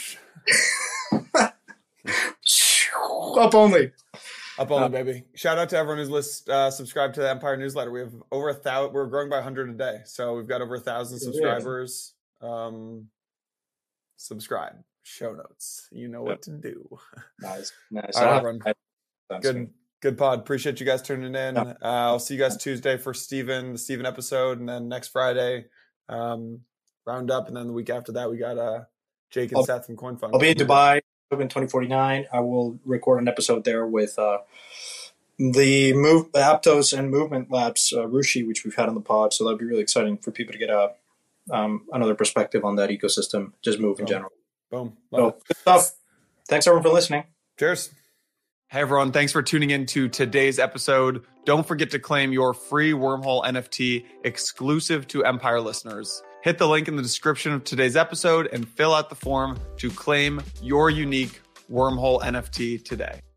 up only. Up only, baby. Shout out to everyone who's subscribed to the Empire newsletter. We have over 1,000. We're growing by 100 a day. So we've got over 1,000 subscribers. Subscribe. Show notes. You know what to do. Nice. All right, everyone. Good pod. Appreciate you guys tuning in. I'll see you guys Tuesday for the Steven episode, and then next Friday, roundup, and then the week after that we got Jake and Seth from CoinFund. I'll be in Dubai in 2049. I will record an episode there with the Aptos and Movement Labs, Rushi, which we've had on the pod. So that'll be really exciting for people to get another perspective on that ecosystem, just Move in general. Boom. So, good stuff. Thanks everyone for listening. Cheers. Hey everyone, thanks for tuning in to today's episode. Don't forget to claim your free Wormhole NFT exclusive to Empire listeners. Hit the link in the description of today's episode and fill out the form to claim your unique Wormhole NFT today.